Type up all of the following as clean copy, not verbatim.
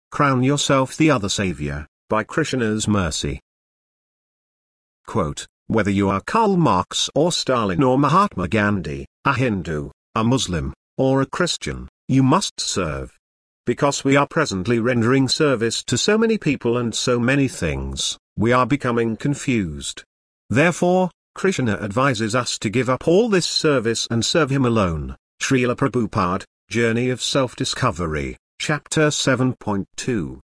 crown yourself the other savior, by Krishna's mercy. Quote, whether you are Karl Marx or Stalin or Mahatma Gandhi, a Hindu, a Muslim, or a Christian, you must serve. Because we are presently rendering service to so many people and so many things, we are becoming confused. Therefore, Krishna advises us to give up all this service and serve him alone. Srila Prabhupada, Journey of Self-Discovery, Chapter 7.2.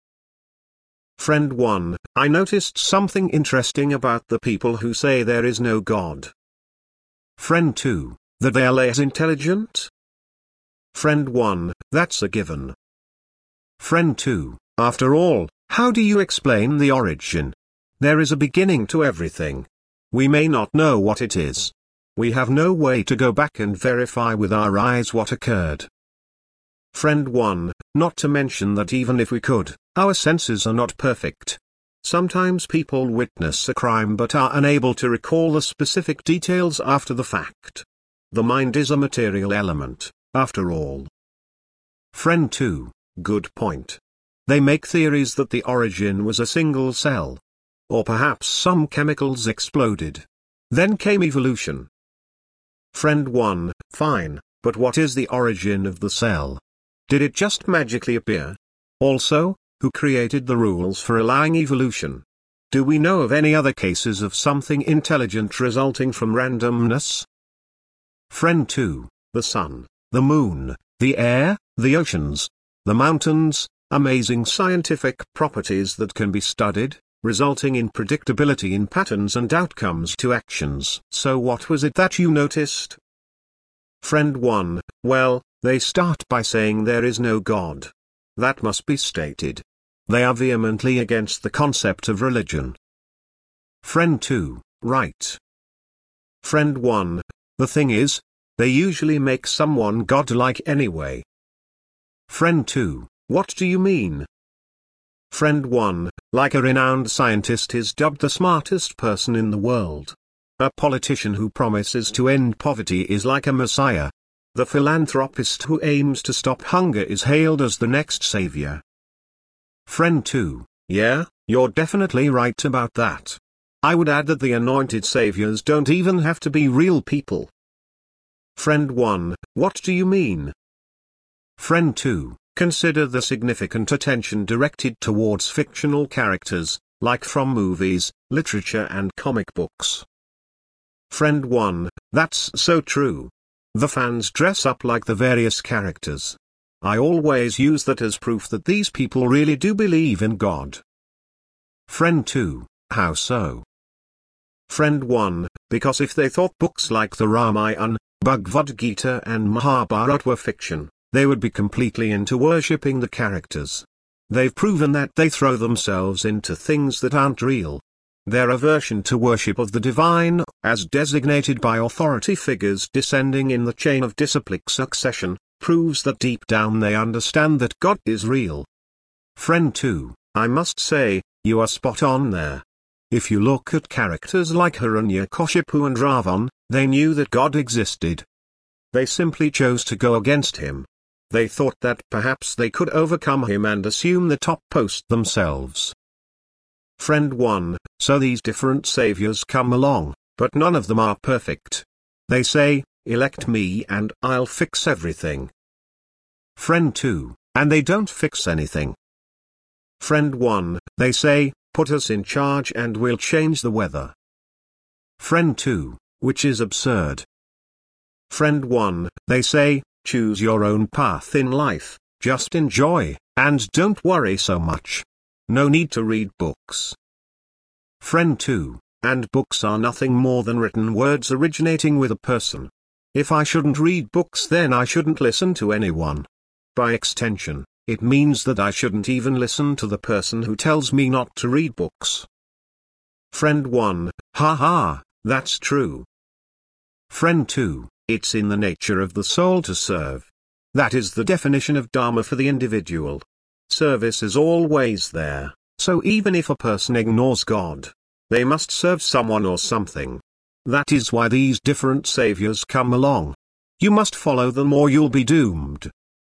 Friend 1, I noticed something interesting about the people who say there is no God. Friend 2, that they are less intelligent? Friend 1, that's a given. Friend 2, after all, how do you explain the origin? There is a beginning to everything. We may not know what it is. We have no way to go back and verify with our eyes what occurred. Friend 1, not to mention that even if we could, our senses are not perfect. Sometimes people witness a crime but are unable to recall the specific details after the fact. The mind is a material element, after all. Friend 2, good point. They make theories that the origin was a single cell. Or perhaps some chemicals exploded. Then came evolution. Friend 1, fine, but what is the origin of the cell? Did it just magically appear? Also, who created the rules for allowing evolution? Do we know of any other cases of something intelligent resulting from randomness? Friend 2, the sun, the moon, the air, the oceans, the mountains, amazing scientific properties that can be studied, resulting in predictability in patterns and outcomes to actions. So what was it that you noticed? Friend 1, well, they start by saying there is no God. That must be stated. They are vehemently against the concept of religion. Friend 2, right. Friend 1, the thing is, they usually make someone godlike anyway. Friend 2, what do you mean? Friend 1, like a renowned scientist is dubbed the smartest person in the world. A politician who promises to end poverty is like a messiah. The philanthropist who aims to stop hunger is hailed as the next savior. Friend 2, yeah, you're definitely right about that. I would add that the anointed saviors don't even have to be real people. Friend 1, what do you mean? Friend 2, consider the significant attention directed towards fictional characters, like from movies, literature and comic books. Friend 1, that's so true. The fans dress up like the various characters. I always use that as proof that these people really do believe in God. Friend 2, how so? Friend 1, because if they thought books like the Ramayana, Bhagavad Gita and Mahabharata were fiction, they would be completely into worshipping the characters. They've proven that they throw themselves into things that aren't real. Their aversion to worship of the divine, as designated by authority figures descending in the chain of disciplic succession, proves that deep down they understand that God is real. Friend 2, I must say, you are spot on there. If you look at characters like Hiranyakashipu and Ravan, they knew that God existed. They simply chose to go against him. They thought that perhaps they could overcome him and assume the top post themselves. Friend 1, so these different saviors come along, but none of them are perfect. They say, elect me and I'll fix everything. Friend 2, and they don't fix anything. Friend 1, they say, put us in charge and we'll change the weather. Friend 2, which is absurd. Friend 1, they say, choose your own path in life, just enjoy, and don't worry so much. No need to read books. Friend 2, and books are nothing more than written words originating with a person. If I shouldn't read books, then I shouldn't listen to anyone. By extension, it means that I shouldn't even listen to the person who tells me not to read books. Friend 1, ha, that's true. Friend 2, it's in the nature of the soul to serve. That is the definition of Dharma for the individual. Service is always there, so even if a person ignores God, they must serve someone or something. That is why these different saviors come along. You must follow them or you'll be doomed.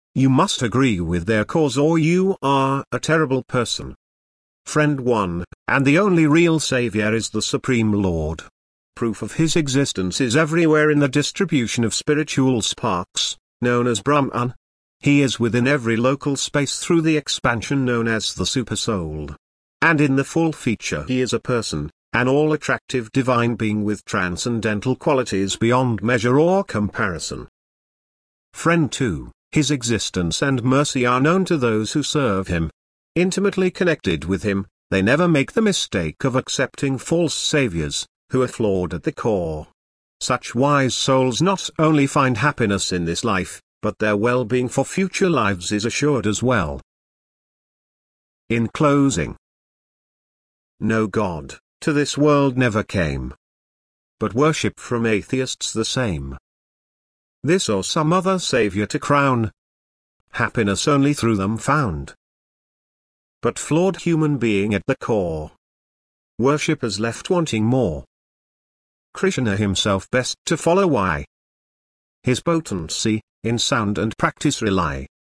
You must agree with their cause or you are a terrible person. Friend 1, and the only real Savior is the Supreme Lord. Proof of his existence is everywhere in the distribution of spiritual sparks, known as Brahman. He is within every local space through the expansion known as the Supersoul. And in the full feature he is a person, an all-attractive divine being with transcendental qualities beyond measure or comparison. Friend 2, his existence and mercy are known to those who serve him. Intimately connected with him, they never make the mistake of accepting false saviors, who are flawed at the core. Such wise souls not only find happiness in this life, but their well-being for future lives is assured as well. In closing, no God to this world never came, but worship from atheists the same. This or some other savior to crown, happiness only through them found. But flawed human being at the core, worshippers left wanting more. Krishna himself best to follow, why his potency in sound and practice rely.